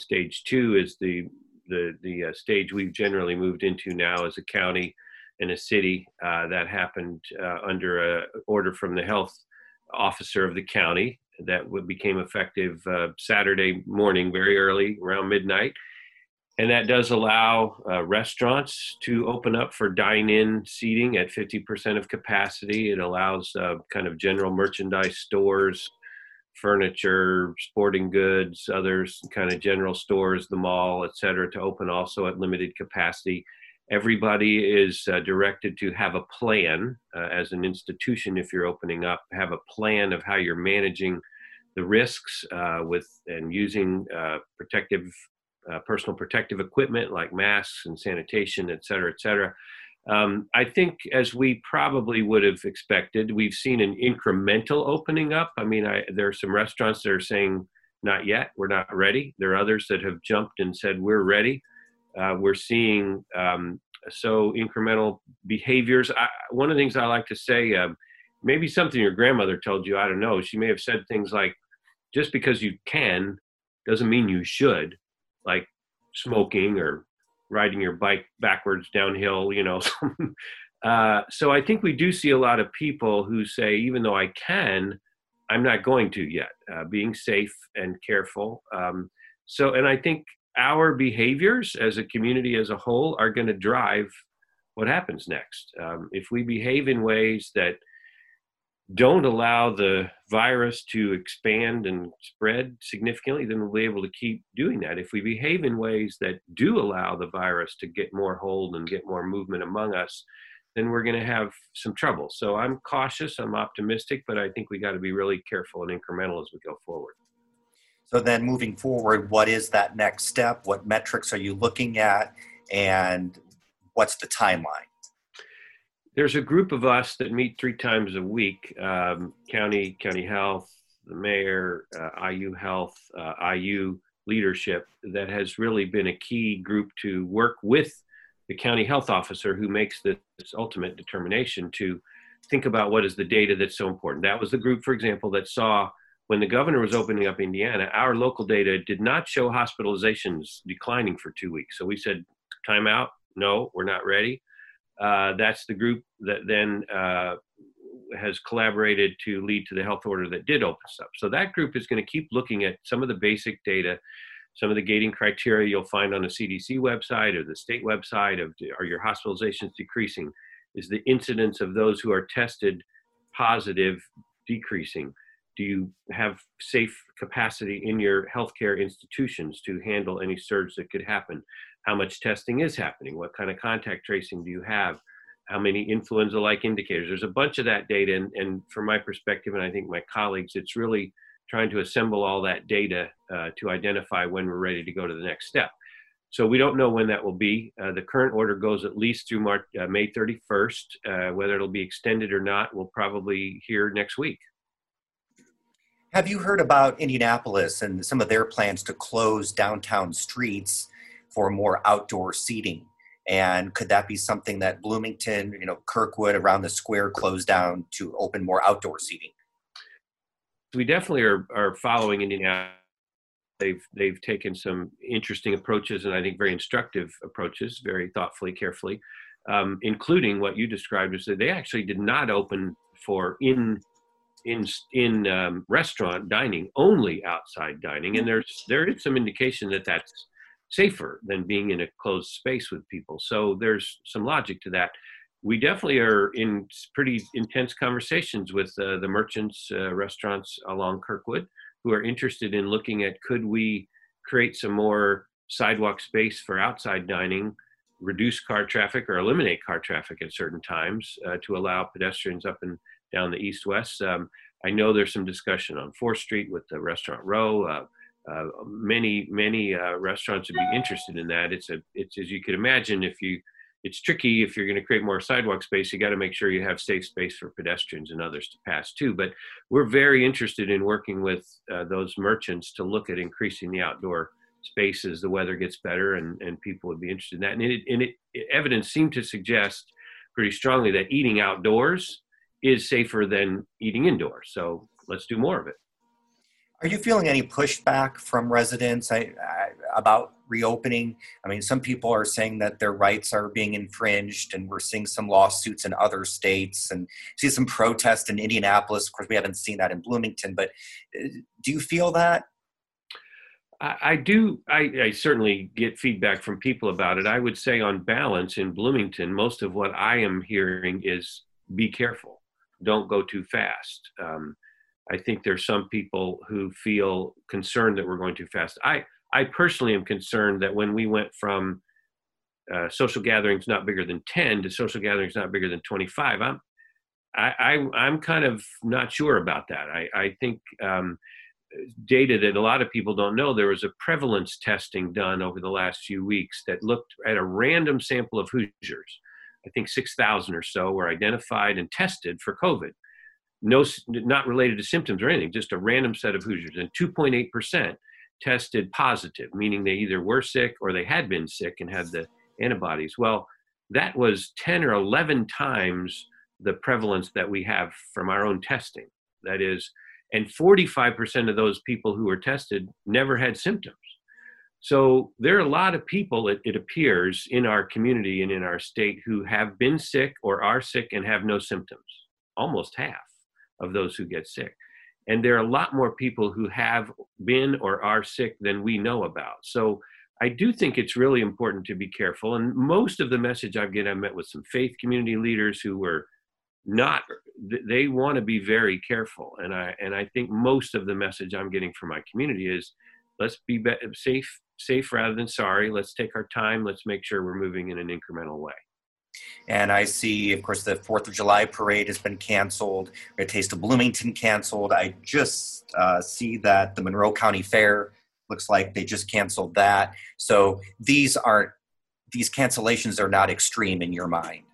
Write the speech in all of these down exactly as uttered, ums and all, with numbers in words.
stage two is the the the uh, stage we've generally moved into now as a county and a city. Uh, that happened uh, under a order from the health officer of the county that w- became effective uh, Saturday morning, very early, around midnight. And that does allow uh, restaurants to open up for dine-in seating at fifty percent of capacity. It allows uh, kind of general merchandise stores, furniture, sporting goods, others kind of general stores, the mall, et cetera, to open also at limited capacity. Everybody is uh, directed to have a plan uh, as an institution. If you're opening up, have a plan of how you're managing the risks uh, with and using uh, protective, uh, personal protective equipment like masks and sanitation, et cetera, et cetera. Um, I think as we probably would have expected, we've seen an incremental opening up. I mean, I, there are some restaurants that are saying, not yet, we're not ready. There are others that have jumped and said, we're ready. Uh, we're seeing um, so incremental behaviors. I, one of the things I like to say, uh, maybe something your grandmother told you, I don't know. She may have said things like, just because you can doesn't mean you should, like smoking or riding your bike backwards downhill, you know. uh, so I think we do see a lot of people who say, even though I can, I'm not going to yet, uh, being safe and careful. Um, so, and I think our behaviors as a community as a whole are going to drive what happens next. Um, if we behave in ways that don't allow the virus to expand and spread significantly, then we'll be able to keep doing that. If we behave in ways that do allow the virus to get more hold and get more movement among us, then we're going to have some trouble. So I'm cautious, I'm optimistic, but I think we got to be really careful and incremental as we go forward. So then moving forward, what is that next step? What metrics are you looking at? And what's the timeline? There's a group of us that meet three times a week, um, county, county health, the mayor, uh, I U health, uh, I U leadership, that has really been a key group to work with the county health officer who makes this ultimate determination to think about what is the data that's so important. That was the group, for example, that saw when the governor was opening up Indiana, our local data did not show hospitalizations declining for two weeks. So we said, time out, no, we're not ready. Uh, that's the group that then uh, has collaborated to lead to the health order that did open us up. So that group is going to keep looking at some of the basic data, some of the gating criteria you'll find on the C D C website or the state website of, are your hospitalizations decreasing? Is the incidence of those who are tested positive decreasing? Do you have safe capacity in your healthcare institutions to handle any surge that could happen? How much testing is happening? What kind of contact tracing do you have? How many influenza-like indicators? There's a bunch of that data, and, and from my perspective, and I think my colleagues, it's really trying to assemble all that data uh, to identify when we're ready to go to the next step. So we don't know when that will be. Uh, the current order goes at least through March, uh, May thirty-first. Uh, whether it'll be extended or not, we'll probably hear next week. Have you heard about Indianapolis and some of their plans to close downtown streets for more outdoor seating? And could that be something that Bloomington, you know, Kirkwood, around the square closed down to open more outdoor seating? We definitely are, are following Indianapolis. They've, they've taken some interesting approaches, and I think very instructive approaches, very thoughtfully, carefully, um, including what you described as that they actually did not open for in in in um, restaurant dining, only outside dining. And there's there is some indication that that's safer than being in a closed space with people. So there's some logic to that. We definitely are in pretty intense conversations with uh, the merchants, uh, restaurants along Kirkwood, who are interested in looking at, could we create some more sidewalk space for outside dining, reduce car traffic or eliminate car traffic at certain times uh, to allow pedestrians up and down the east-west. Um, I know there's some discussion on fourth street with the Restaurant Row. Uh, uh, many, many uh, restaurants would be interested in that. It's, a, it's as you could imagine, if you, it's tricky if you're going to create more sidewalk space, you got to make sure you have safe space for pedestrians and others to pass too. But we're very interested in working with uh, those merchants to look at increasing the outdoor spaces. The weather gets better, and, and people would be interested in that. And, it, and it, evidence seemed to suggest pretty strongly that eating outdoors is safer than eating indoors. So let's do more of it. Are you feeling any pushback from residents I, I, about reopening? I mean, some people are saying that their rights are being infringed, and we're seeing some lawsuits in other states and see some protests in Indianapolis. Of course, we haven't seen that in Bloomington, but uh, do you feel that? I, I do. I, I certainly get feedback from people about it. I would say, on balance, in Bloomington, most of what I am hearing is be careful, don't go too fast. Um, I think there's some people who feel concerned that we're going too fast. I, I personally am concerned that when we went from uh, social gatherings not bigger than ten to social gatherings not bigger than twenty-five, I'm, I, I, I'm kind of not sure about that. I, I think um, data that a lot of people don't know, there was a prevalence testing done over the last few weeks that looked at a random sample of Hoosiers. I think six thousand or so were identified and tested for COVID. No, not related to symptoms or anything, just a random set of Hoosiers. And two point eight percent tested positive, meaning they either were sick or they had been sick and had the antibodies. Well, that was ten or eleven times the prevalence that we have from our own testing. That is, and forty-five percent of those people who were tested never had symptoms. So there are a lot of people, it, it appears, in our community and in our state who have been sick or are sick and have no symptoms, almost half of those who get sick. And there are a lot more people who have been or are sick than we know about. So I do think it's really important to be careful. And most of the message I've get, I met with some faith community leaders who were not, they want to be very careful. And I, and I think most of the message I'm getting from my community is, let's be, be safe, safe rather than sorry. Let's take our time. Let's make sure we're moving in an incremental way. And I see, of course, the fourth of July parade has been canceled. A Taste of Bloomington canceled. I just uh, see that the Monroe County Fair looks like they just canceled that. So these aren't, these cancellations are not extreme in your mind.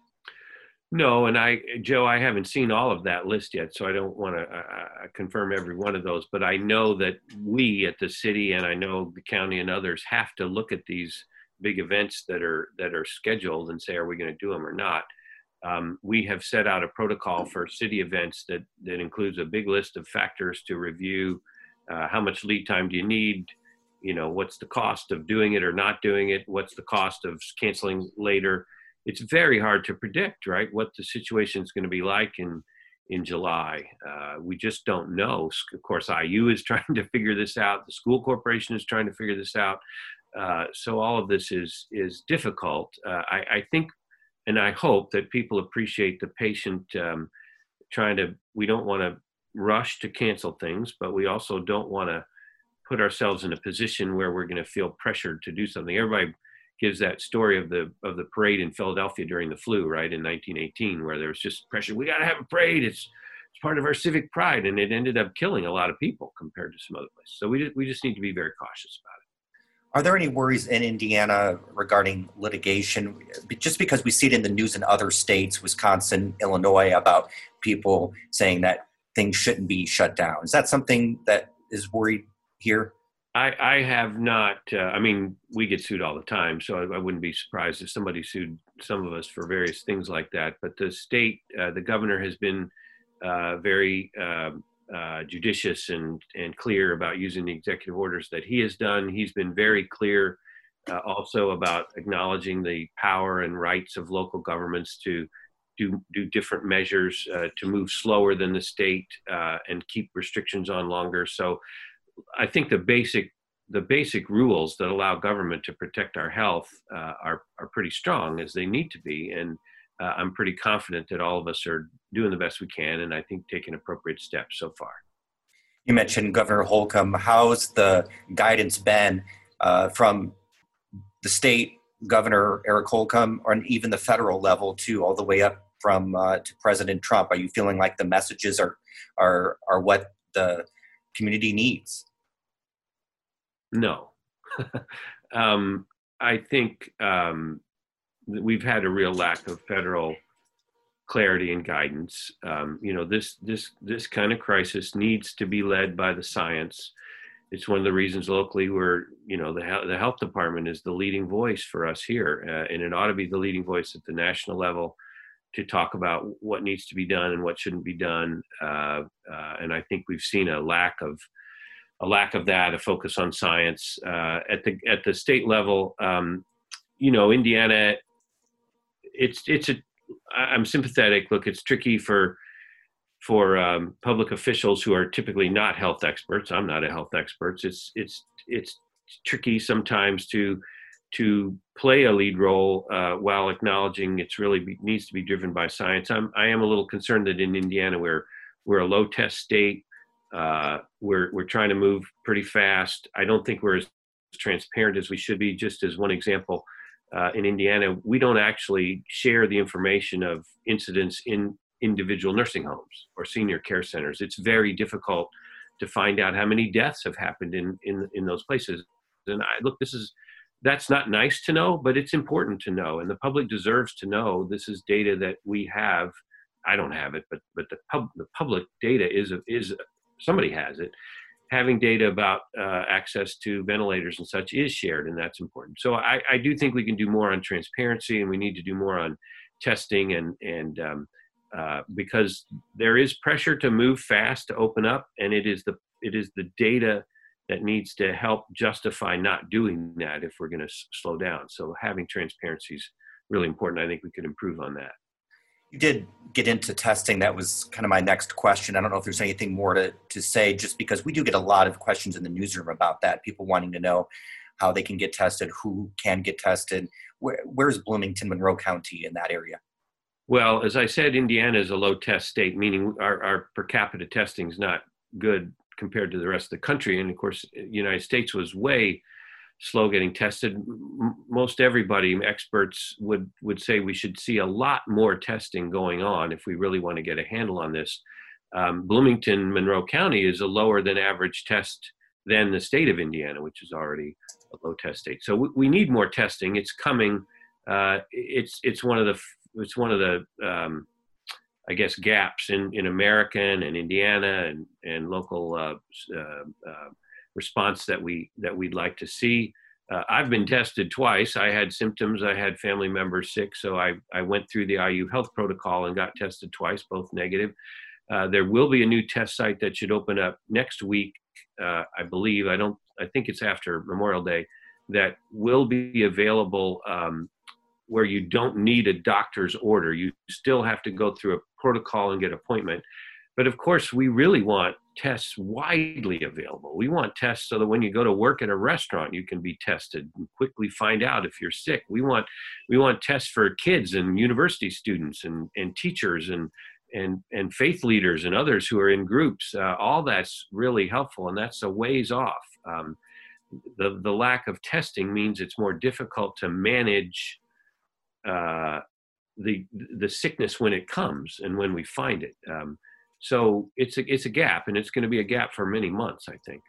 No, and I, Joe, I haven't seen all of that list yet, so I don't want to uh, confirm every one of those. But I know that we at the city, and I know the county and others, have to look at these big events that are that are scheduled and say, are we going to do them or not? Um, we have set out a protocol for city events that that includes a big list of factors to review. Uh, how much lead time do you need? You know, what's the cost of doing it or not doing it? What's the cost of canceling later? It's very hard to predict, right, what the situation is going to be like in in July. Uh, we just don't know. Of course, I U is trying to figure this out. The school corporation is trying to figure this out. Uh, so all of this is is difficult. Uh, I, I think, and I hope that people appreciate the patient um, trying to. We don't want to rush to cancel things, but we also don't want to put ourselves in a position where we're going to feel pressured to do something. Everybody gives that story of the of the parade in Philadelphia during the flu, right, in nineteen eighteen, where there was just pressure. We got to have a parade. It's it's part of our civic pride, and it ended up killing a lot of people compared to some other places. So we just, we just need to be very cautious about it. Are there any worries in Indiana regarding litigation? Just because we see it in the news in other states, Wisconsin, Illinois, about people saying that things shouldn't be shut down. Is that something that is worried here? I, I have not, uh, I mean, we get sued all the time, so I, I wouldn't be surprised if somebody sued some of us for various things like that. But the state, uh, the governor has been uh, very uh, uh, judicious and, and clear about using the executive orders that he has done. He's been very clear uh, also about acknowledging the power and rights of local governments to do, do different measures, uh, to move slower than the state uh, and keep restrictions on longer. So I think the basic the basic rules that allow government to protect our health uh, are are pretty strong, as they need to be, and uh, I'm pretty confident that all of us are doing the best we can, and I think taking appropriate steps so far. You mentioned Governor Holcomb. How's the guidance been uh, from the state Governor Eric Holcomb, or even the federal level too, all the way up from uh, to President Trump? Are you feeling like the messages are are are what the community needs? No. um, I think um, we've had a real lack of federal clarity and guidance. Um, you know, this this this kind of crisis needs to be led by the science. It's one of the reasons locally we're, you know, the, the health department is the leading voice for us here, uh, and it ought to be the leading voice at the national level to talk about what needs to be done and what shouldn't be done. Uh, uh, and I think we've seen a lack of a lack of that, a focus on science. Uh, at the at the state level, um, you know, Indiana, it's it's a. I'm sympathetic. Look, it's tricky for for um, public officials who are typically not health experts. I'm not a health expert. It's it's it's tricky sometimes to to play a lead role uh, while acknowledging it's really be, needs to be driven by science. I'm I am a little concerned that in Indiana we're we're a low test state. Uh, we're we're trying to move pretty fast. I don't think we're as transparent as we should be. Just as one example, uh, in Indiana, we don't actually share the information of incidents in individual nursing homes or senior care centers. It's very difficult to find out how many deaths have happened in in in those places. And I look, this is that's not nice to know, but it's important to know, and the public deserves to know. This is data that we have. I don't have it, but but the pub the public data is is somebody has it. Having data about uh, access to ventilators and such is shared, and that's important. So I, I do think we can do more on transparency, and we need to do more on testing, and and um, uh, because there is pressure to move fast, to open up, and it is the it is the data that needs to help justify not doing that if we're going to s- slow down. So having transparency is really important. I think we could improve on that. You did get into testing. That was kind of my next question. I don't know if there's anything more to, to say, just because we do get a lot of questions in the newsroom about that. People wanting to know how they can get tested, who can get tested. Where, where's Bloomington, Monroe County in that area? Well, as I said, Indiana is a low test state, meaning our, our per capita testing is not good compared to the rest of the country. And of course, the United States was way slow getting tested. M- most everybody, experts would, would say we should see a lot more testing going on if we really want to get a handle on this. Um, Bloomington, Monroe County is a lower than average test than the state of Indiana, which is already a low test state. So we, we need more testing. It's coming. Uh, it's, it's one of the, it's one of the, um, I guess, gaps in, in America and Indiana and, and local uh, uh, uh, response that we that we'd like to see. Uh, I've been tested twice. I had symptoms. I had family members sick, so I I went through the I U health protocol and got tested twice, both negative. Uh, there will be a new test site that should open up next week, uh, I believe. I don't. I think it's after Memorial Day. That will be available um, where you don't need a doctor's order. You still have to go through a protocol and get an appointment. But of course, we really want tests widely available. We want tests so that when you go to work at a restaurant, you can be tested and quickly find out if you're sick. We want we want tests for kids and university students and, and teachers and, and, and faith leaders and others who are in groups. Uh, all that's really helpful, and that's a ways off. Um, the, the lack of testing means it's more difficult to manage uh, the, the sickness when it comes and when we find it. Um, So it's a, it's a gap, and it's going to be a gap for many months, I think.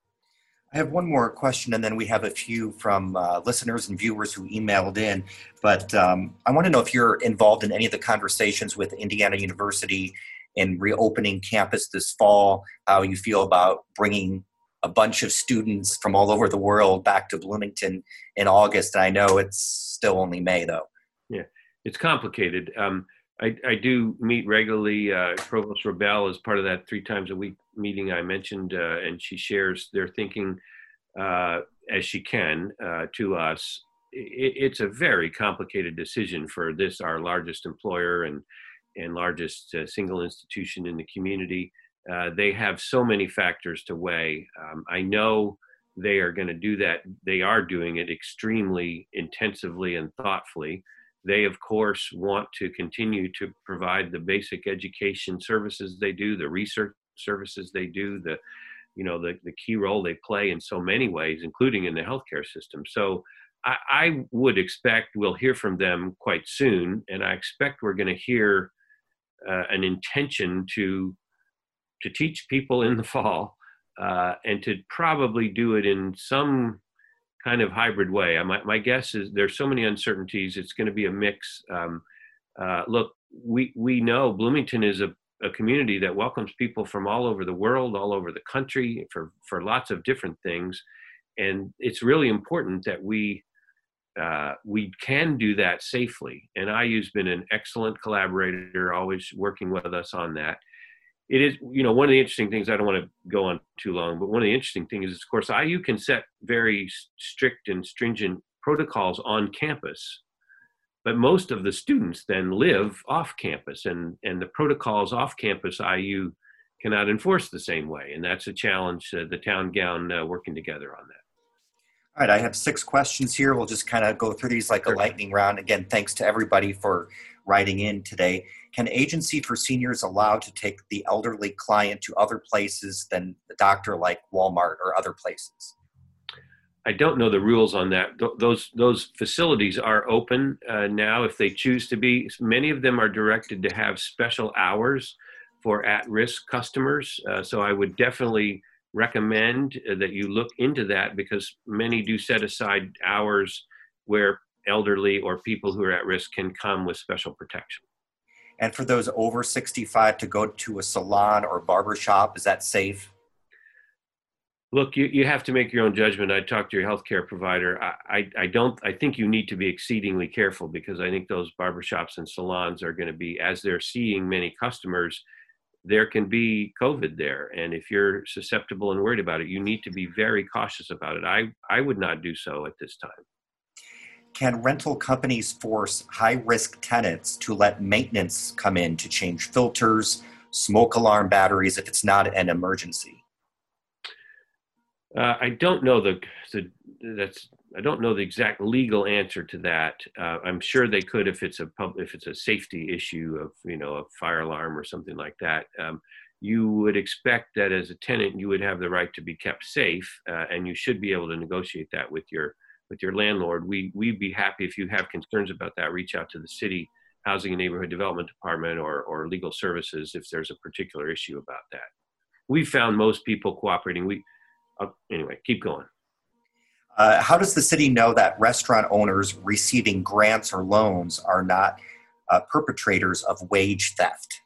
I have one more question, and then we have a few from uh, listeners and viewers who emailed in. But um, I want to know if you're involved in any of the conversations with Indiana University in reopening campus this fall, how you feel about bringing a bunch of students from all over the world back to Bloomington in August. And I know it's still only May, though. Yeah, it's complicated. Um, I, I do meet regularly. Uh, Provost Rebel is part of that three times a week meeting I mentioned, uh, and she shares their thinking uh, as she can uh, to us. It, it's a very complicated decision for this, our largest employer and, and largest uh, single institution in the community. Uh, they have so many factors to weigh. Um, I know they are going to do that. They are doing it extremely intensively and thoughtfully. They, of course, want to continue to provide the basic education services they do, the research services they do, the, you know, the, the key role they play in so many ways, including in the healthcare system. So I, I would expect we'll hear from them quite soon, and I expect we're going to hear uh, an intention to to teach people in the fall uh, and to probably do it in some kind of hybrid way. My, my guess is there's so many uncertainties. It's going to be a mix. Um, uh, look, we we know Bloomington is a, a community that welcomes people from all over the world, all over the country for, for lots of different things. And it's really important that we uh, we can do that safely. And I U's been an excellent collaborator, always working with us on that. it is, you know, one of the interesting things, I don't want to go on too long, but one of the interesting things is, of course, I U can set very strict and stringent protocols on campus, but most of the students then live off campus, and, and the protocols off campus I U cannot enforce the same way. And that's a challenge, uh, the town gown uh, working together on that. All right, I have six questions here. We'll just kind of go through these like a lightning round. Again, thanks to everybody for writing in today. Can Agency for Seniors allow to take the elderly client to other places than the doctor, like Walmart or other places? I don't know the rules on that. Th- those those facilities are open uh, now if they choose to be. Many of them are directed to have special hours for at-risk customers. Uh, so I would definitely recommend uh, that you look into that, because many do set aside hours where elderly or people who are at risk can come with special protection. And for those over sixty-five to go to a salon or barber shop, is that safe? Look, you, you have to make your own judgment. I talked to your healthcare provider. I, I, I don't, I think you need to be exceedingly careful, because I think those barbershops and salons are going to be, as they're seeing many customers, there can be COVID there. And if you're susceptible and worried about it, you need to be very cautious about it. I, I would not do so at this time. Can rental companies force high-risk tenants to let maintenance come in to change filters, smoke alarm batteries if it's not an emergency? Uh, I don't know the, the that's I don't know the exact legal answer to that. Uh, I'm sure they could if it's a pub, if it's a safety issue of, you know, a fire alarm or something like that. Um, you would expect that as a tenant you would have the right to be kept safe, uh, and you should be able to negotiate that with your with your landlord. We we'd be happy if you have concerns about that. Reach out to the city Housing and Neighborhood Development Department or or Legal Services if there's a particular issue about that. We found most people cooperating. We Uh, anyway, keep going. Uh, how does the city know that restaurant owners receiving grants or loans are not uh, perpetrators of wage theft?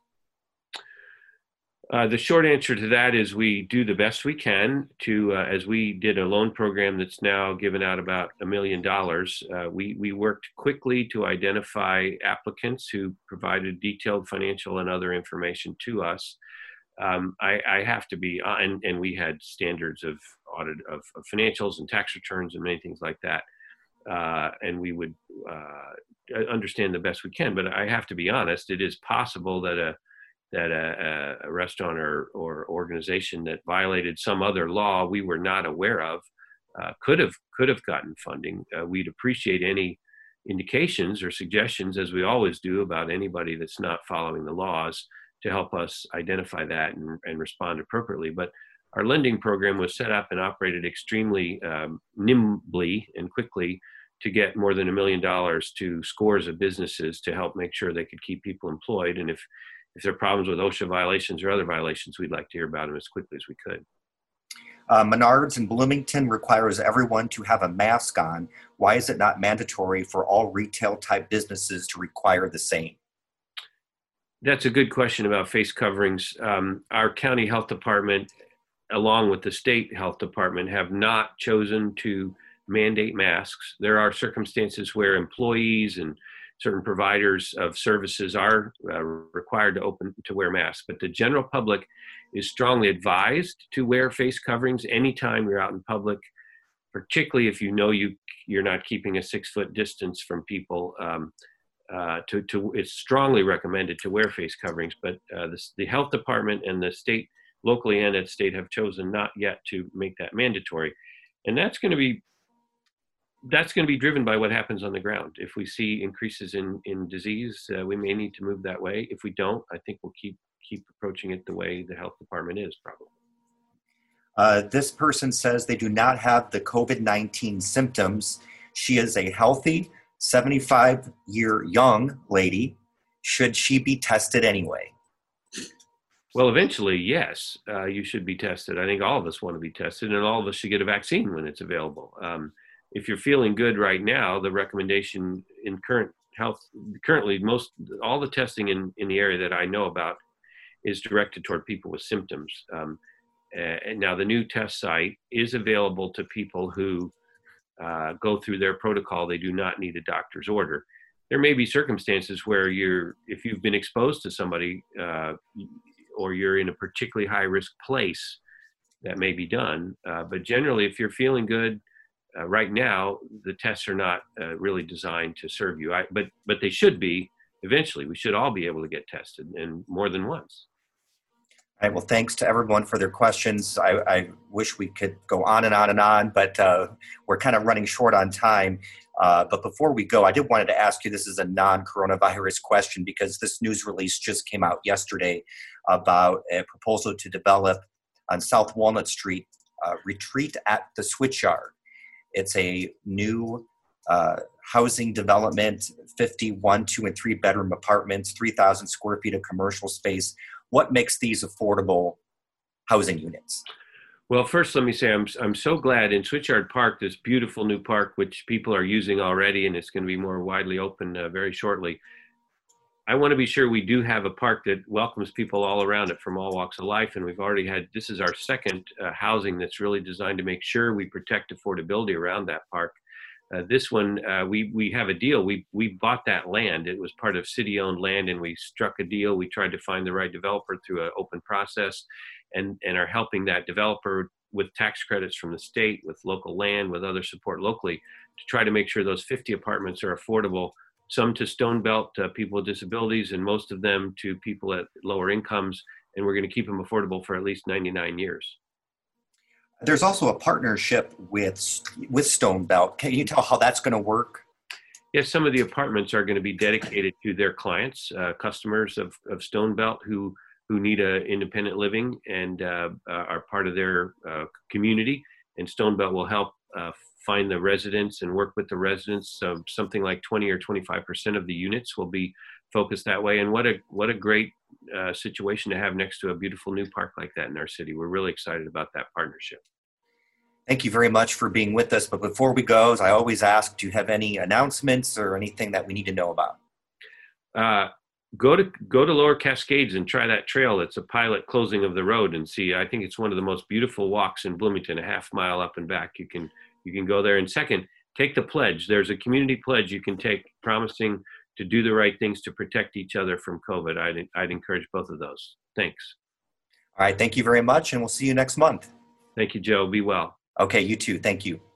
Uh, the short answer to that is we do the best we can to, uh, as we did a loan program that's now given out about a million dollars. Uh, we, we worked quickly to identify applicants who provided detailed financial and other information to us. Um, I, I have to be, uh, and, and we had standards of audit of, of financials and tax returns and many things like that. Uh, and we would uh, understand the best we can. But I have to be honest, it is possible that a that a, a restaurant or, or organization that violated some other law we were not aware of uh, could have could have gotten funding. Uh, we'd appreciate any indications or suggestions, as we always do, about anybody that's not following the laws, to help us identify that and, and respond appropriately. But our lending program was set up and operated extremely um, nimbly and quickly to get more than a million dollars to scores of businesses to help make sure they could keep people employed. And if, if there are problems with OSHA violations or other violations, we'd like to hear about them as quickly as we could. Uh, Menards in Bloomington requires everyone to have a mask on. Why is it not mandatory for all retail type businesses to require the same? That's a good question about face coverings. Um, our county health department, along with the state health department, have not chosen to mandate masks. There are circumstances where employees and certain providers of services are uh, required to open to wear masks, but the general public is strongly advised to wear face coverings anytime you're out in public, particularly if you know you you're not keeping a six foot distance from people. Um, uh, to, to it's strongly recommended to wear face coverings, but uh, the, the health department and the state, locally and at state, have chosen not yet to make that mandatory, and that's going to be that's going to be driven by what happens on the ground. If we see increases in in disease, uh, we may need to move that way. If we don't, I think we'll keep keep approaching it the way the health department is, probably. Uh, this person says they do not have the COVID nineteen symptoms. She is a healthy, seventy-five year young lady. Should she be tested anyway? Well, eventually, yes, uh, you should be tested. I think all of us want to be tested, and all of us should get a vaccine when it's available. Um, if you're feeling good right now, the recommendation in current health, currently most, all the testing in, in the area that I know about is directed toward people with symptoms. Um, and now the new test site is available to people who uh, go through their protocol. They do not need a doctor's order. There may be circumstances where you're, if you've been exposed to somebody, uh, or you're in a particularly high risk place, that may be done. Uh, but generally, if you're feeling good, uh, right now, the tests are not uh, really designed to serve you. I, but but they should be eventually. We should all be able to get tested, and more than once. All right, well, thanks to everyone for their questions. I, I wish we could go on and on and on, but uh, we're kind of running short on time. Uh, but before we go, I did wanted to ask you, this is a non-coronavirus question because this news release just came out yesterday about a proposal to develop on South Walnut Street, uh, Retreat at the Switchyard. It's a new uh, housing development, fifty-one, two and three bedroom apartments, three thousand square feet of commercial space. What makes these affordable housing units? Well, first, let me say I'm I'm so glad in Switchyard Park, this beautiful new park, which people are using already, and it's going to be more widely open uh, very shortly. I want to be sure we do have a park that welcomes people all around it from all walks of life. And we've already had, this is our second uh, housing that's really designed to make sure we protect affordability around that park. Uh, this one, uh, we we have a deal. We we bought that land. It was part of city-owned land, and we struck a deal. We tried to find the right developer through an open process, and and are helping that developer with tax credits from the state, with local land, with other support locally, to try to make sure those fifty apartments are affordable. Some to Stone Belt uh, people with disabilities, and most of them to people at lower incomes. And we're going to keep them affordable for at least ninety-nine years. There's also a partnership with with Stone Belt. Can you tell how that's going to work? Yes, some of the apartments are going to be dedicated to their clients, uh, customers of, of Stone Belt who who need a independent living and uh, are part of their uh, community. And Stone Belt will help uh, find the residents and work with the residents. So something like twenty or twenty-five percent of the units will be focused that way. And what a what a great uh, situation to have next to a beautiful new park like that in our city. We're really excited about that partnership. Thank you very much for being with us. But before we go, as I always ask, do you have any announcements or anything that we need to know about? Uh, go to go to Lower Cascades and try that trail. It's a pilot closing of the road and see. I think it's one of the most beautiful walks in Bloomington, a half mile up and back. You can you can go there. And second, take the pledge. There's a community pledge you can take promising to do the right things to protect each other from COVID. I'd, I'd encourage both of those. Thanks. All right. Thank you very much. And we'll see you next month. Thank you, Joe. Be well. Okay. You too. Thank you.